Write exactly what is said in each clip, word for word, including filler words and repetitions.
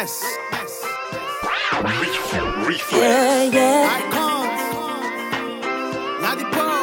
Greatness. Yeah, yeah. Icons. Ladipo.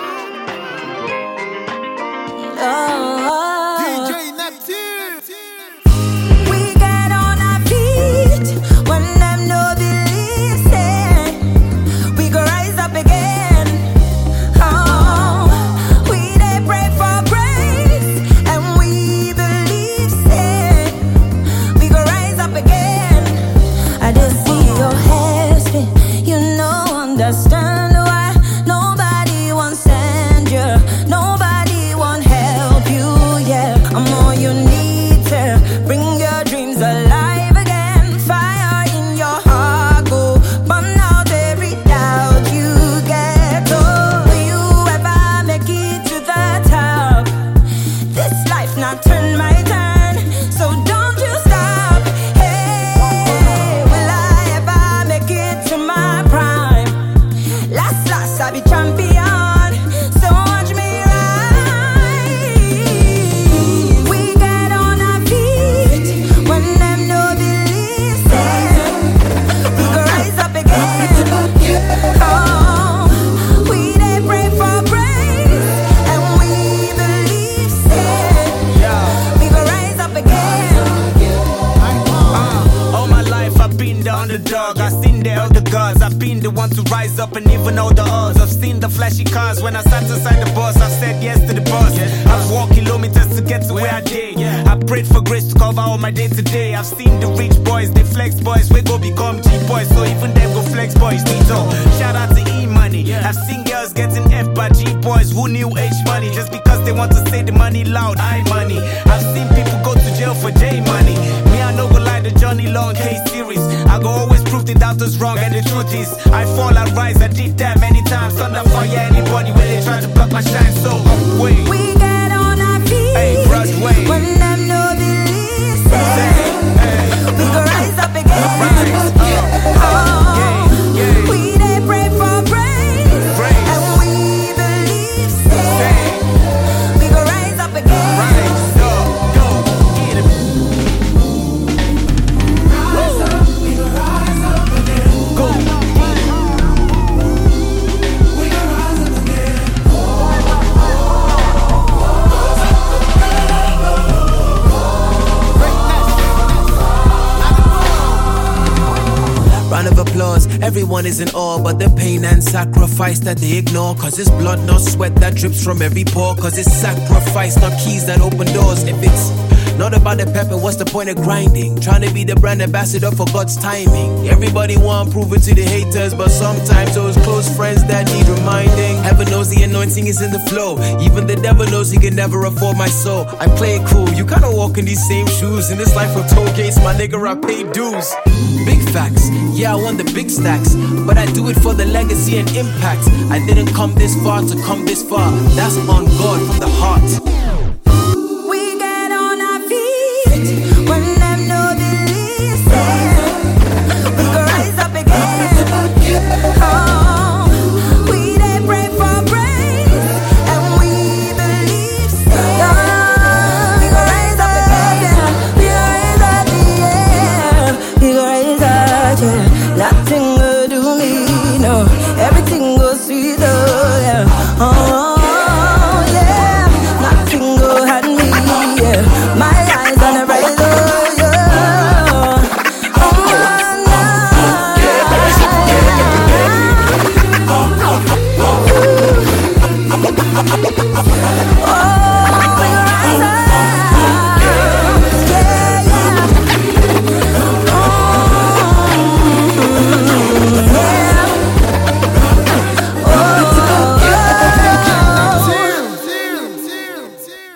Oh. D J Neptune. We get on our feet when them no believe say we go rise up again. Oh, we they pray for grace and we believe say we go rise up again. I just see your head spin, you know, understand why nobody wants send you, nobody want help you, yeah. I'm all you need to bring your dreams alive again. Fire in your heart, go burn out every doubt you get. Oh, you ever make it to the top? This life not turn my turn, so don't you stop. Hey, will I ever make it to my prime? Last, last, I be champion, so watch me rise. We get on our feet when them no believe say we go rise up again. Oh, we they pray for grace and we believe say we go rise up again. Uh, all my life I've been the underdog. I've seen the elder gods. I've been the one to rise up and even know the odds. I've seen the flashy cars when I sat inside the bus. I've said yes to the boss. I've walked kilometers to get to where I did. I prayed for grace to cover all my day to day. I've seen the rich boys, they flex boys. We go become G boys, so even them go flex boys. Tito, shout out to E Money. I've seen girls getting F by G boys who knew H money just because they want to say the money loud. I money. I've seen people go to jail for J money. Me, I know go like the Johnny Long K series. I go always prove the doubters wrong, and the truth is, I fall, I rise. I did that many times. Thunder fire anybody when they try to block my shine. So upway. We get on our feet Hey, Broadway. when them no believe say Hey, we go rise up again. rise up. Oh, Yeah, yeah. we they pray for grace Grace. and we believe say Say, we go rise up again. rise up, go, get it. Go. Round of applause, everyone is in awe, but the pain and sacrifice that they ignore. Cause it's blood, not sweat that drips from every pore. Cause it's sacrifice, not keys that open doors. If it's not about the pepper, what's the point of grinding? Trying to be the brand ambassador for God's timing. Everybody want to prove it to the haters, but sometimes those close friends that need reminding. Heaven knows the anointing is in the flow. Even the devil knows he can never afford my soul. I play it cool, you kinda walk in these same shoes. In this life of toll gates, my nigga, I pay dues. Big facts, yeah, I want the big stacks, but I do it for the legacy and impact. I didn't come this far to come this far. That's on God from the